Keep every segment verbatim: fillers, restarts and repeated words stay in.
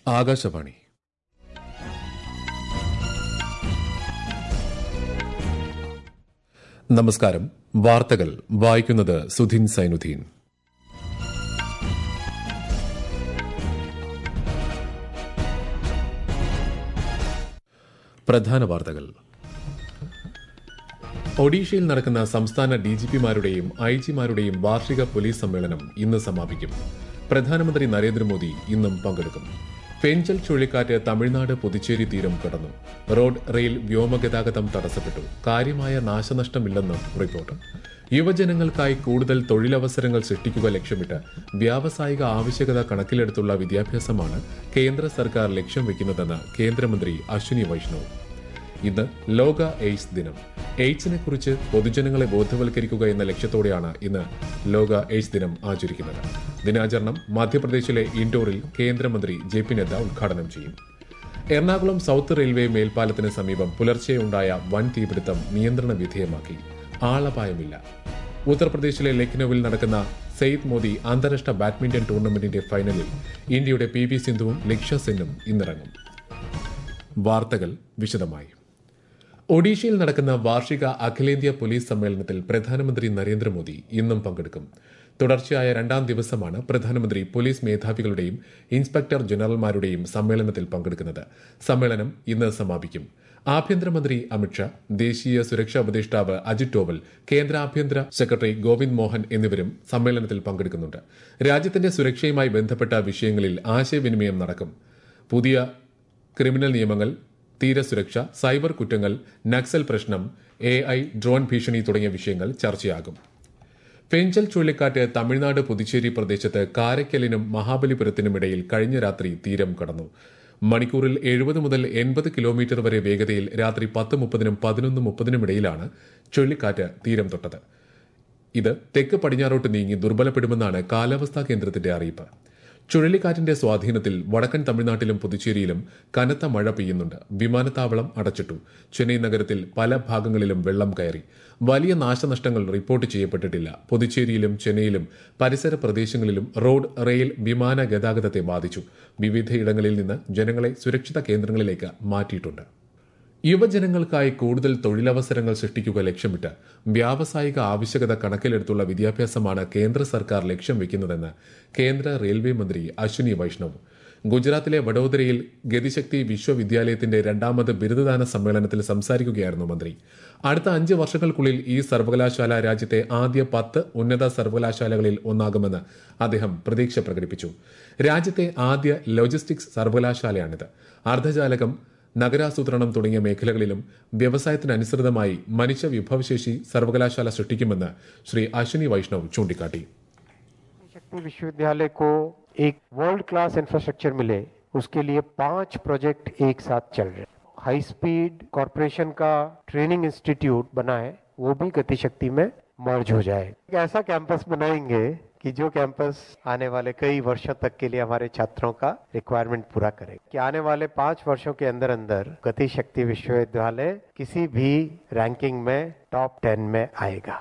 ആകാശവാണി. നമസ്കാരം. വാർത്തകൾ വായിക്കുന്നത് സുധിൻ സൈനുദ്ദീൻ. പ്രധാന വാർത്തകൾ. ഒഡീഷയിൽ നടക്കുന്ന സംസ്ഥാന ഡിജിപിമാരുടെയും ഐജിമാരുടെയും വാർഷിക പോലീസ് സമ്മേളനം ഇന്ന് സമാപിക്കും. പ്രധാനമന്ത്രി നരേന്ദ്രമോദി ഇന്നും പങ്കെടുക്കും. ഫെഞ്ചൽ ചുഴലിക്കാറ്റ് തമിഴ്നാട് പുതുച്ചേരി തീരം കടന്നു. റോഡ്, റെയിൽ, വ്യോമഗതാഗതം തടസ്സപ്പെട്ടു. കാര്യമായ നാശനഷ്ടമില്ലെന്ന് റിപ്പോർട്ട്. യുവജനങ്ങൾക്കായി കൂടുതൽ തൊഴിലവസരങ്ങൾ സൃഷ്ടിക്കുക ലക്ഷ്യമിട്ട് വ്യാവസായിക ആവശ്യകത കണക്കിലെടുത്തുള്ള വിദ്യാഭ്യാസമാണ് കേന്ദ്ര സർക്കാർ ലക്ഷ്യം വയ്ക്കുന്നതെന്ന് കേന്ദ്രമന്ത്രി അശ്വിനി വൈഷ്ണവ്. ഇന്ന് ലോക എയ്ഡ്സ് ദിനം. എയ്ഡ്സിനെ കുറിച്ച് പൊതുജനങ്ങളെ ബോധവൽക്കരിക്കുക എന്ന ലക്ഷ്യത്തോടെയാണ് ഇന്ന് ലോക എയ്ഡ്സ് ദിനം ആചരിക്കുന്നത്. ദിനാചരണം മധ്യപ്രദേശിലെ ഇൻഡോറിൽ കേന്ദ്രമന്ത്രി ജെ പി നദ്ദ ഉദ്ഘാടനം ചെയ്യും. എറണാകുളം സൌത്ത് റെയിൽവേ മേൽപ്പാലത്തിന് സമീപം പുലർച്ചെയുണ്ടായ വൻ തീപിടുത്തം നിയന്ത്രണ വിധേയമാക്കി. ആളപായമില്ല. ഉത്തർപ്രദേശിലെ ലക്നൌവിൽ നടക്കുന്ന സെയ്ദ് മോദി അന്താരാഷ്ട്ര ബാഡ്മിന്റൺ ടൂർണമെന്റിന്റെ ഫൈനലിൽ ഇന്ത്യയുടെ പി വി സിന്ധുവും ലക്ഷ്യ സെന്നും ഇന്നിറങ്ങും. വാർത്തകൾ വിശദമായി. ഒഡീഷയിൽ നടക്കുന്ന വാർഷിക അഖിലേന്ത്യാ പോലീസ് സമ്മേളനത്തിൽ പ്രധാനമന്ത്രി നരേന്ദ്രമോദി ഇന്നും പങ്കെടുക്കും. തുടർച്ചയായ രണ്ടാം ദിവസമാണ് പ്രധാനമന്ത്രി പോലീസ് മേധാവികളുടെയും ഇൻസ്പെക്ടർ ജനറൽമാരുടെയും സമ്മേളനത്തിൽ പങ്കെടുക്കുന്നത്. സമ്മേളനം ഇന്ന് സമാപിക്കും. ആഭ്യന്തരമന്ത്രി അമിത്ഷാ, ദേശീയ സുരക്ഷാ ഉപദേഷ്ടാവ് അജിത് ഡോവൽ, കേന്ദ്ര ആഭ്യന്തര സെക്രട്ടറി ഗോവിന്ദ് മോഹൻ എന്നിവരും സമ്മേളനത്തിൽ പങ്കെടുക്കുന്നുണ്ട്. രാജ്യത്തിന്റെ സുരക്ഷയുമായി ബന്ധപ്പെട്ട വിഷയങ്ങളിൽ ആശയവിനിമയം നടക്കും. പുതിയ ക്രിമിനൽ നിയമങ്ങൾ, തീരസുരക്ഷ, സൈബർ കുറ്റങ്ങൾ, നക്സൽ പ്രശ്നം, എ ഐ, ഡ്രോൺ ഭീഷണി തുടങ്ങിയ വിഷയങ്ങൾ ചർച്ചയാകും. ഫെഞ്ചൽ ചുഴലിക്കാറ്റ് തമിഴ്നാട് പുതുച്ചേരി പ്രദേശത്ത് കാരയ്ക്കലിനും മഹാബലിപുരത്തിനുമിടയിൽ കഴിഞ്ഞ രാത്രി തീരം കടന്നു. മണിക്കൂറിൽ എഴുപത് മുതൽ എൺപത് കിലോമീറ്റർ വരെ വേഗതയിൽ രാത്രി പത്ത് മുപ്പതിനും പതിനൊന്ന് മുപ്പതിനും ഇടയിലാണ് ചുഴലിക്കാറ്റ് തീരം തൊട്ടത്. ഇത് തെക്ക് പടിഞ്ഞാറോട്ട് നീങ്ങി ദുർബലപ്പെടുമെന്നാണ് കാലാവസ്ഥാ കേന്ദ്രത്തിന്റെ അറിയിപ്പ്. ചുഴലിക്കാറ്റിന്റെ സ്വാധീനത്തിൽ വടക്കൻ തമിഴ്നാട്ടിലും പുതുച്ചേരിയിലും കനത്ത മഴ പെയ്യുന്നുണ്ട്. വിമാനത്താവളം അടച്ചിട്ടു. ചെന്നൈ നഗരത്തിൽ പല ഭാഗങ്ങളിലും വെള്ളം കയറി. വലിയ നാശനഷ്ടങ്ങൾ റിപ്പോർട്ട് ചെയ്യപ്പെട്ടിട്ടില്ല. പുതുച്ചേരിയിലും ചെന്നൈയിലും പരിസര പ്രദേശങ്ങളിലും റോഡ്, റെയിൽ, വിമാന ഗതാഗതത്തെ ബാധിച്ചു. വിവിധയിടങ്ങളിൽ നിന്ന് ജനങ്ങളെ സുരക്ഷിത കേന്ദ്രങ്ങളിലേക്ക് മാറ്റിയിട്ടുണ്ട്. യുവജനങ്ങൾക്കായി കൂടുതൽ തൊഴിലവസരങ്ങൾ സൃഷ്ടിക്കുക ലക്ഷ്യമിട്ട് വ്യാവസായിക ആവശ്യകത കണക്കിലെടുത്തുള്ള വിദ്യാഭ്യാസമാണ് കേന്ദ്ര സർക്കാർ ലക്ഷ്യം വയ്ക്കുന്നതെന്ന് കേന്ദ്ര റെയിൽവേ മന്ത്രി അശ്വിനി വൈഷ്ണവ്. ഗുജറാത്തിലെ വഡോദരയിൽ ഗതിശക്തി വിശ്വവിദ്യാലയത്തിന്റെ രണ്ടാമത് ബിരുദദാന സമ്മേളനത്തിൽ സംസാരിക്കുകയായിരുന്നു മന്ത്രി. അടുത്ത അഞ്ച് വർഷങ്ങൾക്കുള്ളിൽ ഈ സർവകലാശാല രാജ്യത്തെ ആദ്യ പത്ത് ഉന്നത സർവകലാശാലകളിൽ ഒന്നാകുമെന്ന് അദ്ദേഹം പ്രതീക്ഷ പ്രകടിപ്പിച്ചു. രാജ്യത്തെ ആദ്യ ലോജിസ്റ്റിക്സ് സർവകലാശാലയാണിത്. അർദ്ധചാലകം, നഗരാസൂത്രണം തുടങ്ങിയ മേഖലകളിലും വ്യവസായത്തിനനുസൃതമായി മനുഷ്യ വിഭവശേഷി സർവകലാശാല സൃഷ്ടിക്കുമെന്ന് ശ്രീ അശ്വിനി വൈഷ്ണവ് ചൂണ്ടിക്കാട്ടി. शक्ति विश्वविद्यालय को एक वर्ल्ड क्लास इंफ्रास्ट्रक्चर मिले, उसके लिए पांच प्रोजेक्ट एक साथ चल रहे हैं. हाई स्पीड कॉरपोरेशन का ट्रेनिंग इंस्टीट्यूट बना है, वो भी गति शक्ति में मर्ज हो जाए. एक ऐसा कैंपस बनाएंगे कि जो कैंपस आने वाले कई वर्षों तक के लिए हमारे छात्रों का रिक्वायरमेंट पूरा करेगा. कि आने वाले पांच वर्षों के अंदर अंदर गति शक्ति विश्वविद्यालय किसी भी रैंकिंग में टॉप टेन में आएगा.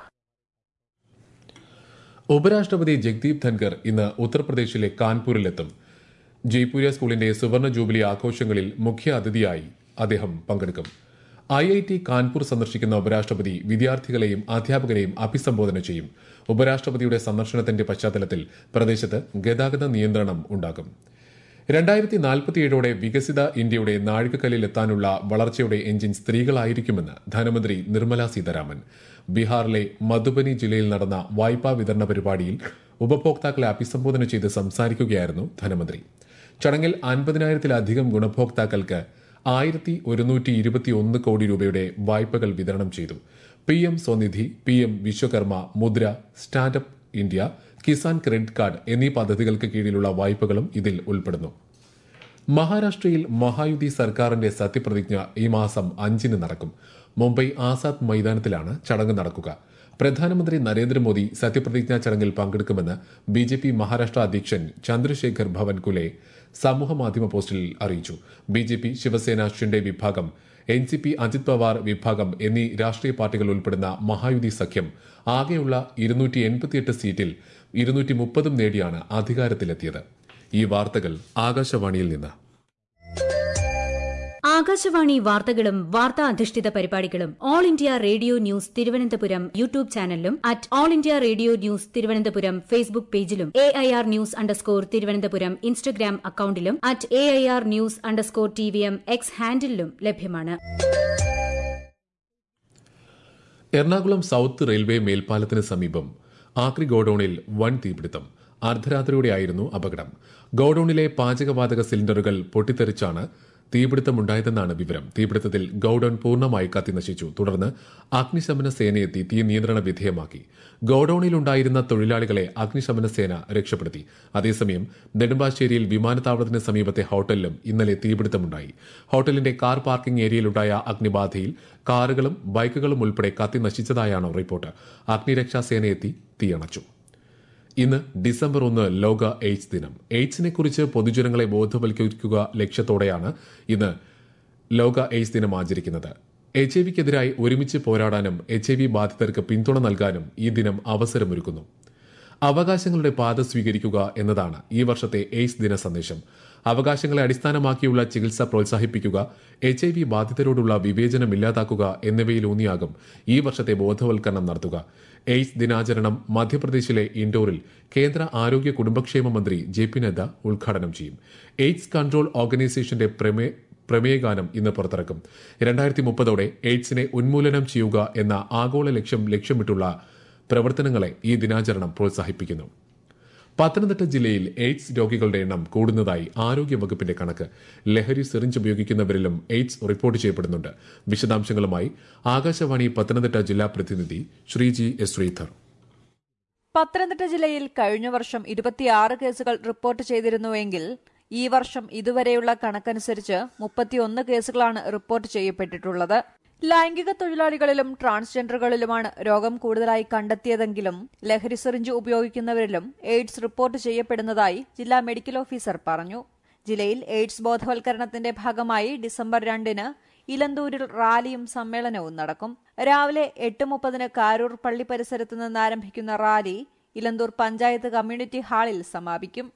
ഉപരാഷ്ട്രപതി ജഗ്ദീപ് ധൻകർ ഇന്ന് ഉത്തർപ്രദേശിലെ കാൺപൂരിലെത്തും. ജയ്പൂരിയ സ്കൂളിന്റെ സുവർണ ജൂബിലി ആഘോഷങ്ങളിൽ മുഖ്യ അതിഥിയായി അദ്ദേഹം പങ്കെടുക്കും. ഐ ഐ ടി കാൺപൂർ സന്ദർശിക്കുന്ന ഉപരാഷ്ട്രപതി വിദ്യാർത്ഥികളെയും അധ്യാപകരെയും അഭിസംബോധന ചെയ്യും. ഉപരാഷ്ട്രപതിയുടെ സന്ദർശനത്തിന്റെ പശ്ചാത്തലത്തിൽ പ്രദേശത്ത് ഗതാഗത നിയന്ത്രണം ഉണ്ടാകും. രണ്ടായിരത്തി നാൽപ്പത്തിയേഴോടെ വികസിത ഇന്ത്യയുടെ നാഴികക്കല്ലിലെത്താനുള്ള വളർച്ചയുടെ എഞ്ചിൻ സ്ത്രീകളായിരിക്കുമെന്ന് ധനമന്ത്രി നിർമ്മല സീതാരാമൻ. ബീഹാറിലെ മധുബനി ജില്ലയിൽ നടന്ന വായ്പാ വിതരണ പരിപാടിയിൽ ഉപഭോക്താക്കളെ അഭിസംബോധന ചെയ്ത് സംസാരിക്കുകയായിരുന്നു ധനമന്ത്രി. ചടങ്ങിൽ അൻപതിനായിരത്തിലധികം ഗുണഭോക്താക്കൾക്ക് ആയിരത്തി ഒരുന്നൂറ്റി ഇരുപത്തിയൊന്ന് കോടി രൂപയുടെ വായ്പകൾ വിതരണം ചെയ്തു. P M Svanidhi, P M Vishwakarma, Mudra, stand up India, Kisan credit card എന്നീ പദ്ധതികൾക്ക് കീഴിലുള്ള വായ്പകളും ഇതിൽ ഉൾപ്പെടുന്നു. മഹാരാഷ്ട്രയിൽ മഹായുതി സർക്കാരിന്റെ സത്യപ്രതിജ്ഞ ഈ മാസം അഞ്ചിന് നടക്കും. മുംബൈ ആസാദ് മൈതാനത്തിലാണ് ചടങ്ങ് നടക്കുക. പ്രധാനമന്ത്രി നരേന്ദ്രമോദി സത്യപ്രതിജ്ഞാ ചടങ്ങിൽ പങ്കെടുക്കുമെന്ന് ബി ജെ പി മഹാരാഷ്ട്ര അധ്യക്ഷൻ ചന്ദ്രശേഖർ ഭവൻകുലെ സമൂഹമാധ്യമ പോസ്റ്റിൽ അറിയിച്ചു. B J P, Shiv Sena, Shinde വിഭാഗം, N C P, Ajit Pawar വിഭാഗം എന്നീ രാഷ്ട്രീയ പാർട്ടികൾ ഉൾപ്പെടുന്ന മഹായുതി സഖ്യം ആകെയുള്ള ഇരുന്നൂറ്റി എൺപത്തിയെട്ട് സീറ്റിൽ ഇരുന്നൂറ്റി മുപ്പതും നേടിയാണ് അധികാരത്തിലെത്തിയത്. ഈ വാർത്തകൾ ആകാശവാണിയിൽ നിന്ന്. ആകാശവാണി വാർത്തകളും വാർത്താ അധിഷ്ഠിത പരിപാടികളും All India Radio News Thiruvananthapuram YouTube ചാനലിലും at All India Radio News Thiruvananthapuram Facebook പേജിലും A I R news underscore Thiruvananthapuram Instagram അക്കൌണ്ടിലും at A I R news underscore T V M X ഹാൻഡിലും ലഭ്യമാണ്. എറണാകുളം സൌത്ത് റെയിൽവേ മേൽപ്പാലത്തിന് സമീപം ആക്രി ഗോഡൌണിൽ വൻ തീപിടുത്തം. അർദ്ധരാത്രിയോടെയായിരുന്നു അപകടം. ഗോഡൌണിലെ പാചകവാതക സിലിണ്ടറുകൾ പൊട്ടിത്തെറിച്ചാണ് തീപിടുത്തമുണ്ടായതെന്നാണ് വിവരം. തീപിടുത്തത്തിൽ ഗോഡൌൺ പൂർണ്ണമായി കത്തിനശിച്ചു. തുടർന്ന് അഗ്നിശമന സേനയെത്തി തീ നിയന്ത്രണ വിധേയമാക്കി. ഗോഡൌണിലുണ്ടായിരുന്ന തൊഴിലാളികളെ അഗ്നിശമന സേന രക്ഷപ്പെടുത്തി. അതേസമയം നെടുമ്പാശ്ശേരിയിൽ വിമാനത്താവളത്തിന് സമീപത്തെ ഹോട്ടലിലും ഇന്നലെ തീപിടുത്തമുണ്ടായി. ഹോട്ടലിന്റെ കാർ പാർക്കിംഗ് ഏരിയയിലുണ്ടായ അഗ്നിബാധയിൽ കാറുകളും ബൈക്കുകളും ഉൾപ്പെടെ കത്തിനശിച്ചതായാണ് റിപ്പോർട്ട്. അഗ്നിരക്ഷാസേനയെത്തി തീയണച്ചു. ഇന്ന് ഡിസംബർ ഒന്ന് ലോക എയ്ഡ്സ് ദിനം. എയ്ഡ്സിനെക്കുറിച്ച് പൊതുജനങ്ങളെ ബോധവൽക്കരിക്കുക ലക്ഷ്യത്തോടെയാണ് ഇന്ന് ലോക എയ്ഡ്സ് ദിനം ആചരിക്കുന്നത്. എച്ച് ഐ വിക്കെതിരായി ഒരുമിച്ച് പോരാടാനും എച്ച് ഐ വി ബാധിതർക്ക് പിന്തുണ നൽകാനും ഈ ദിനം അവസരമൊരുക്കുന്നു. അവകാശങ്ങളുടെ പാത സ്വീകരിക്കുക എന്നതാണ് ഈ വർഷത്തെ എയ്ഡ്സ് ദിന സന്ദേശം. അവകാശങ്ങളെ അടിസ്ഥാനമാക്കിയുള്ള ചികിത്സ പ്രോത്സാഹിപ്പിക്കുക, എച്ച് ഐ വി ബാധിതരോടുള്ള വിവേചനം ഇല്ലാതാക്കുക എന്നിവയിലൂന്നിയാകും ഈ വർഷത്തെ ബോധവൽക്കരണം നടത്തുക. എയ്ഡ്സ് ദിനാചരണം മധ്യപ്രദേശിലെ ഇൻഡോറിൽ കേന്ദ്ര ആരോഗ്യ കുടുംബക്ഷേമ മന്ത്രി ജെ പി നദ്ദ ഉദ്ഘാടനം ചെയ്യും. എയ്ഡ്സ് കൺട്രോൾ ഓർഗനൈസേഷന്റെ പ്രമേയഗാനം ഇന്ന് പുറത്തിറക്കും. രണ്ടായിരത്തി മുപ്പതോടെ എയ്ഡ്സിനെ ഉന്മൂലനം ചെയ്യുക എന്ന ആഗോള ലക്ഷ്യം ലക്ഷ്യമിട്ടുള്ള പ്രവർത്തനങ്ങളെ ഈ ദിനാചരണം പ്രോത്സാഹിപ്പിക്കുന്നു. പത്തനംതിട്ട ജില്ലയിൽ എയ്ഡ്സ് രോഗികളുടെ എണ്ണം കൂടുന്നതായി ആരോഗ്യവകുപ്പിന്റെ കണക്ക്. ലഹരി സിറിഞ്ച് ഉപയോഗിക്കുന്നവരിലും എയ്ഡ്സ് റിപ്പോർട്ട് ചെയ്യപ്പെടുന്നുണ്ട്. വിശദാംശങ്ങളുമായി ആകാശവാണി പത്തനംതിട്ട ജില്ലാ പ്രതിനിധി ശ്രീജി എസ് ശ്രീധർ. പത്തനംതിട്ട ജില്ലയിൽ കഴിഞ്ഞ വർഷം ഇരുപത്തിയാറ് കേസുകൾ റിപ്പോർട്ട് ചെയ്തിരുന്നുവെങ്കിൽ ഈ വർഷം ഇതുവരെയുള്ള കണക്കനുസരിച്ച് മുപ്പത്തിയൊന്ന് കേസുകളാണ് റിപ്പോർട്ട് ചെയ്യപ്പെട്ടിട്ടുള്ളത്. ലൈംഗിക തൊഴിലാളികളിലും ട്രാൻസ്ജെൻഡറുകളിലുമാണ് രോഗം കൂടുതലായി കണ്ടെത്തിയതെങ്കിലും ലഹരി സിറിഞ്ച് ഉപയോഗിക്കുന്നവരിലും എയ്ഡ്സ് റിപ്പോർട്ട് ചെയ്യപ്പെടുന്നതായി ജില്ലാ മെഡിക്കൽ ഓഫീസർ പറഞ്ഞു. ജില്ലയിൽ എയ്ഡ്സ് ബോധവൽക്കരണത്തിന്റെ ഭാഗമായി ഡിസംബർ രണ്ടിന് ഇലന്തൂരിൽ റാലിയും സമ്മേളനവും നടക്കും. രാവിലെ എട്ട് മുപ്പതിന് കാരൂർ പള്ളി പരിസരത്ത് നിന്ന് ആരംഭിക്കുന്ന റാലി ഇലന്തൂർ പഞ്ചായത്ത് കമ്മ്യൂണിറ്റി ഹാളിൽ സമാപിക്കും.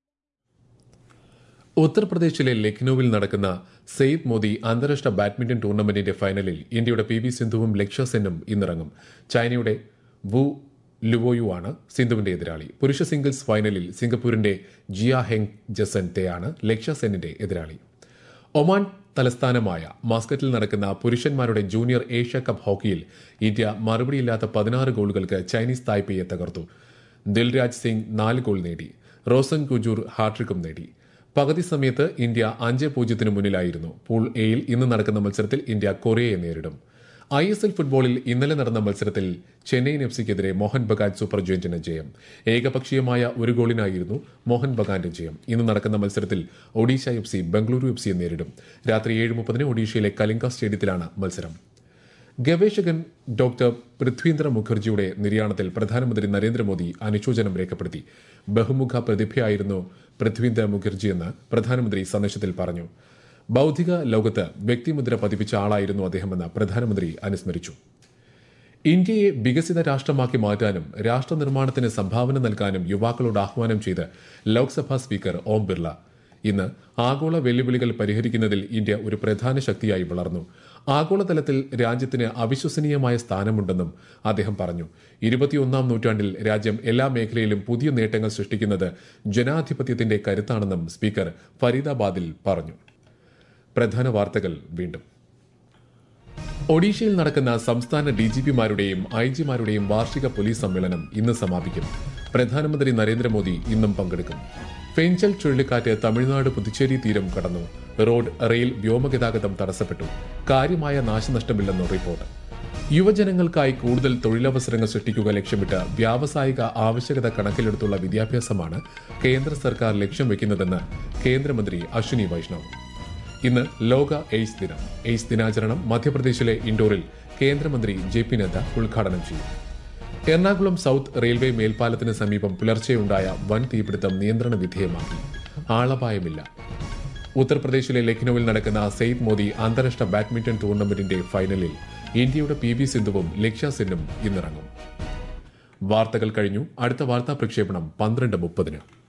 ഉത്തർപ്രദേശിലെ ലക്നൌവിൽ നടക്കുന്ന സെയ്ദ് മോദി അന്താരാഷ്ട്ര ബാഡ്മിന്റൺ ടൂർണമെന്റിന്റെ ഫൈനലിൽ ഇന്ത്യയുടെ പി വി സിന്ധുവും ലക്ഷ്യ സെന്നും ഇന്നിറങ്ങും. ചൈനയുടെ വു ലുവോയു ആണ് സിന്ധുവിന്റെ എതിരാളി. പുരുഷ സിംഗിൾസ് ഫൈനലിൽ സിംഗപ്പൂരിന്റെ ജിയ ഹെങ് ജസന്റെയാണ് ലക്ഷ്യ സെന്നിന്റെ എതിരാളി. ഒമാൻ തലസ്ഥാനമായ മസ്കറ്റിൽ നടക്കുന്ന പുരുഷന്മാരുടെ ജൂനിയർ ഏഷ്യ കപ്പ് ഹോക്കിയിൽ ഇന്ത്യ മറുപടിയില്ലാത്ത പതിനാറ് ഗോളുകൾക്ക് ചൈനീസ് തായ്പേയെ തകർത്തു. ദിൽരാജ് സിംഗ് നാല് ഗോൾ നേടി. റോസൻ കുജൂർ ഹാട്രിക്കും നേടി. പകുതി സമയത്ത് ഇന്ത്യ അഞ്ച് പൂജ്യത്തിന് മുന്നിലായിരുന്നു. പൂൾ എയിൽ ഇന്ന് നടക്കുന്ന മത്സരത്തിൽ ഇന്ത്യ കൊറിയയെ നേരിടും. ഐ എസ് എൽ ഫുട്ബോളിൽ ഇന്നലെ നടന്ന മത്സരത്തിൽ ചെന്നൈയിൻ എഫ് സിക്കെതിരെ മോഹൻ ബഗാൻ സൂപ്പർ ജയന്റിന് ജയം. ഏകപക്ഷീയമായ ഒരു ഗോളിനായിരുന്നു മോഹൻ ബഗാന്റെ ജയം. ഇന്ന് നടക്കുന്ന മത്സരത്തിൽ Odisha F C Bengaluru F സിയെ നേരിടും. രാത്രി ഏഴ് മുപ്പതിന് ഒഡീഷയിലെ കലിംഗ സ്റ്റേഡിയത്തിലാണ് മത്സരം. ഗവേഷകൻ ഡോക്ടർ പൃഥ്വീന്ദ്ര മുഖർജിയുടെ നിര്യാണത്തിൽ പ്രധാനമന്ത്രി നരേന്ദ്രമോദി അനുശോചനം രേഖപ്പെടുത്തി. ബഹുമുഖ പ്രതിഭയായിരുന്നു പൃഥ്വീന്ദ്ര മുഖർജിയെന്ന് പ്രധാനമന്ത്രി സന്ദേശത്തിൽ പറഞ്ഞു. ബൌദ്ധിക ലോകത്ത് വ്യക്തിമുദ്ര പതിപ്പിച്ച ആളായിരുന്നു അദ്ദേഹമെന്ന് പ്രധാനമന്ത്രി അനുസ്മരിച്ചു. ഇന്ത്യയെ വികസിത രാഷ്ട്രമാക്കി മാറ്റാനും രാഷ്ട്ര നിർമ്മാണത്തിന് സംഭാവന നൽകാനും യുവാക്കളോട് ആഹ്വാനം ചെയ്ത് ലോക്സഭാ സ്പീക്കർ ഓം ബിർള. ഇന്ന് ആഗോള വെല്ലുവിളികൾ പരിഹരിക്കുന്നതിൽ ഇന്ത്യ ഒരു പ്രധാന ശക്തിയായി വളർന്നു. ആഗോളതലത്തിൽ രാജ്യത്തിന് അവിശ്വസനീയമായ സ്ഥാനമുണ്ടെന്നും അദ്ദേഹം പറഞ്ഞു. ഇരുപത്തിയൊന്നാം നൂറ്റാണ്ടിൽ രാജ്യം എല്ലാ മേഖലയിലും പുതിയ നേട്ടങ്ങൾ സൃഷ്ടിക്കുന്നത് ജനാധിപത്യത്തിന്റെ കരുത്താണെന്നും സ്പീക്കർ ഫരീദാബാദിൽ പറഞ്ഞു. പ്രധാന വാർത്തകൾ വീണ്ടും. ഒഡീഷയിൽ നടക്കുന്ന സംസ്ഥാന ഡിജിപിമാരുടെയും ഐ ജിമാരുടെയും വാർഷിക പോലീസ് സമ്മേളനം ഇന്ന് സമാപിക്കും. പ്രധാനമന്ത്രി നരേന്ദ്രമോദി ഇന്നും പങ്കെടുക്കും. ഫെഞ്ചൽ ചുഴലിക്കാറ്റ് തമിഴ്നാട് പുതുച്ചേരി തീരം കടന്നു. റോഡ്, റെയിൽ, വ്യോമഗതാഗതം തടസ്സപ്പെട്ടു. കാര്യമായ നാശനഷ്ടമില്ലെന്ന് റിപ്പോർട്ട്. യുവജനങ്ങൾക്കായി കൂടുതൽ തൊഴിലവസരങ്ങൾ സൃഷ്ടിക്കുക ലക്ഷ്യമിട്ട് വ്യാവസായിക ആവശ്യകത കണക്കിലെടുത്തുള്ള വിദ്യാഭ്യാസമാണ് കേന്ദ്ര സർക്കാർ ലക്ഷ്യം വെക്കുന്നതെന്ന് കേന്ദ്രമന്ത്രി അശ്വിനി വൈഷ്ണവ്. ഇന്ന് ലോക എയ്ഡ്സ് ദിനം. എയ്ഡ്സ് ദിനാചരണം മധ്യപ്രദേശിലെ ഇൻഡോറിൽ കേന്ദ്രമന്ത്രി ജെ പി നദ്ദ ഉദ്ഘാടനം ചെയ്യും. എറണാകുളം സൌത്ത് റെയിൽവേ മേൽപ്പാലത്തിന് സമീപം പുലർച്ചെയുണ്ടായ വൻ തീപിടുത്തം നിയന്ത്രണ വിധേയമാക്കി. ആളപായമില്ല. ഉത്തർപ്രദേശിലെ ലക്നൌവിൽ നടക്കുന്ന സെയ്ദ് മോദി അന്താരാഷ്ട്ര ബാഡ്മിന്റൺ ടൂർണമെന്റിന്റെ ഫൈനലിൽ ഇന്ത്യയുടെ പി വി സിന്ധുവും ലക്ഷ്യ സെന്നും ഇന്നിറങ്ങും. വാർത്തകൾ കഴിഞ്ഞു. അടുത്ത വാർത്താ പ്രക്ഷേപണം പന്ത്രണ്ട് മുപ്പതിന്.